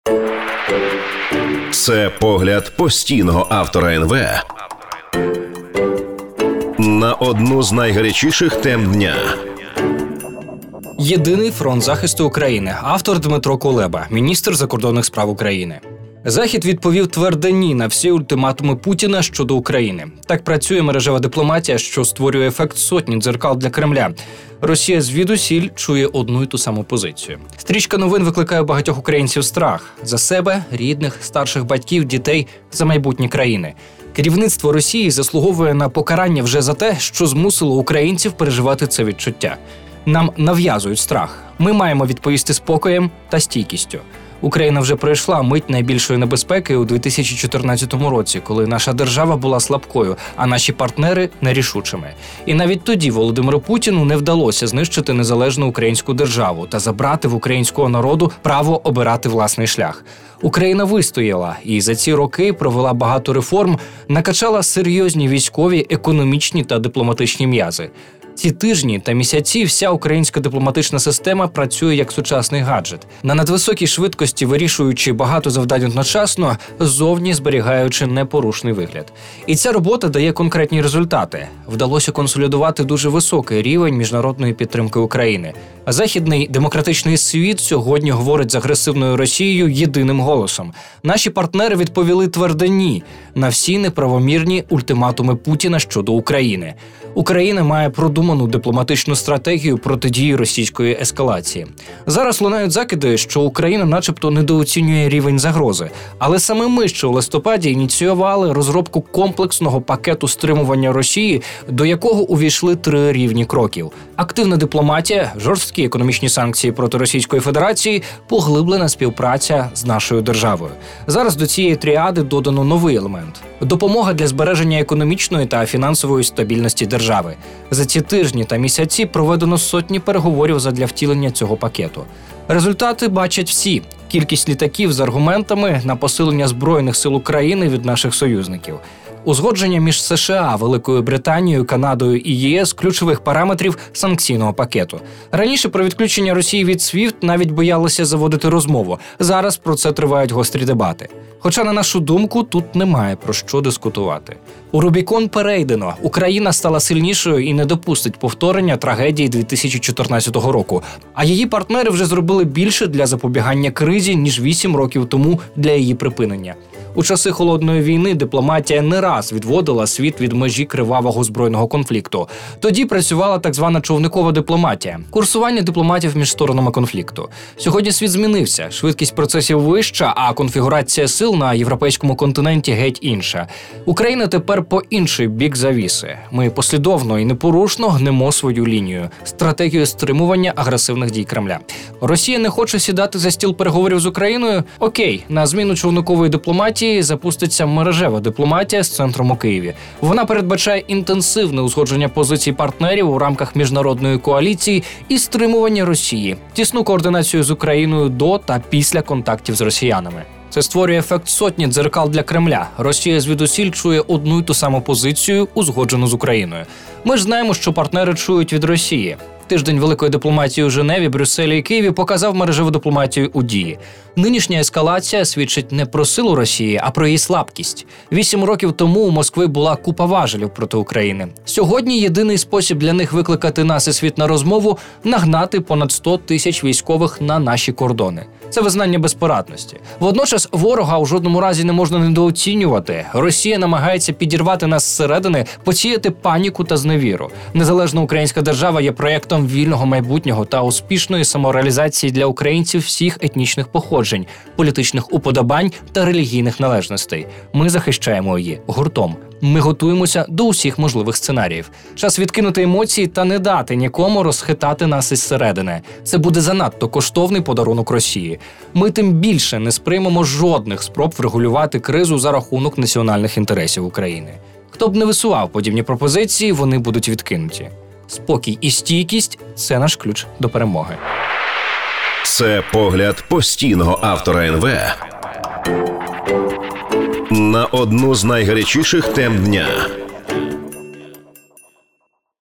Це погляд постійного автора НВ на одну з найгарячіших тем дня. Єдиний фронт захисту України. Автор Дмитро Кулеба, міністр закордонних справ України. Захід відповів тверде «ні» на всі ультиматуми Путіна щодо України. Так працює мережева дипломатія, що створює ефект сотні дзеркал для Кремля. Росія звідусіль чує одну й ту саму позицію. Стрічка новин викликає у багатьох українців страх. За себе, рідних, старших батьків, дітей, за майбутнє країни. Керівництво Росії заслуговує на покарання вже за те, що змусило українців переживати це відчуття. Нам нав'язують страх. Ми маємо відповісти спокоєм та стійкістю. Україна вже пройшла мить найбільшої небезпеки у 2014 році, коли наша держава була слабкою, а наші партнери – нерішучими. І навіть тоді Володимиру Путіну не вдалося знищити незалежну українську державу та забрати в українського народу право обирати власний шлях. Україна вистояла і за ці роки провела багато реформ, накачала серйозні військові, економічні та дипломатичні м'язи. Ці тижні та місяці вся українська дипломатична система працює як сучасний гаджет. На надвисокій швидкості вирішуючи багато завдань одночасно, ззовні зберігаючи непорушний вигляд. І ця робота дає конкретні результати. Вдалося консолідувати дуже високий рівень міжнародної підтримки України. Західний демократичний світ сьогодні говорить з агресивною Росією єдиним голосом. Наші партнери відповіли тверде «ні» на всі неправомірні ультиматуми Путіна щодо України. Україна має продуману дипломатичну стратегію протидії російської ескалації. Зараз лунають закиди, що Україна начебто недооцінює рівень загрози. Але саме ми ще у листопаді ініціювали розробку комплексного пакету стримування Росії, до якого увійшли 3 рівні кроків. Активна дипломатія, жорсткі економічні санкції проти Російської Федерації, поглиблена співпраця з нашою державою. Зараз до цієї тріади додано новий елемент – допомога для збереження економічної та фінансової стабільності держави. За ці тижні та місяці проведено сотні переговорів задля втілення цього пакету. Результати бачать всі. Кількість літаків з аргументами на посилення Збройних сил України від наших союзників. Узгодження між США, Великою Британією, Канадою і ЄС ключових параметрів санкційного пакету. Раніше про відключення Росії від SWIFT навіть боялися заводити розмову. Зараз про це тривають гострі дебати. Хоча, на нашу думку, тут немає про що дискутувати. У Рубікон перейдено. Україна стала сильнішою і не допустить повторення трагедії 2014 року. А її партнери вже зробили більше для запобігання кризі, ніж 8 років тому для її припинення. У часи Холодної війни дипломатія не раз відводила світ від межі кривавого збройного конфлікту. Тоді працювала так звана човникова дипломатія – курсування дипломатів між сторонами конфлікту. Сьогодні світ змінився, швидкість процесів вища, а конфігурація сил на європейському континенті геть інша. Україна тепер по інший бік завіси. Ми послідовно і непорушно гнемо свою лінію – стратегію стримування агресивних дій Кремля. Росія не хоче сідати за стіл переговорів з Україною? Окей, на зміну човникової дипломатії запуститься мережева дипломатія з центром у Києві. Вона передбачає інтенсивне узгодження позицій партнерів у рамках міжнародної коаліції і стримування Росії, тісну координацію з Україною до та після контактів з росіянами. Це створює ефект сотні дзеркал для Кремля. Росія звідусіль чує одну й ту саму позицію, узгоджену з Україною. Ми ж знаємо, що партнери чують від Росії. Тиждень великої дипломатії у Женеві, Брюсселі і Києві показав мережеву дипломатію у дії. Нинішня ескалація свідчить не про силу Росії, а про її слабкість. 8 років тому у Москви була купа важелів проти України. Сьогодні єдиний спосіб для них викликати нас і світ на розмову – нагнати понад 100 тисяч військових на наші кордони. Це визнання безпорадності. Водночас ворога у жодному разі не можна недооцінювати. Росія намагається підірвати нас зсередини, посіяти паніку та зневіру. Незалежна українська держава є проєктом вільного майбутнього та успішної самореалізації для українців всіх етнічних походжень, політичних уподобань та релігійних належностей. Ми захищаємо її гуртом. Ми готуємося до усіх можливих сценаріїв. Час відкинути емоції та не дати нікому розхитати нас із середини. Це буде занадто коштовний подарунок Росії. Ми тим більше не сприймемо жодних спроб врегулювати кризу за рахунок національних інтересів України. Хто б не висував подібні пропозиції, вони будуть відкинуті. Спокій і стійкість – це наш ключ до перемоги. Це погляд постійного автора НВ на одну з найгарячіших тем дня.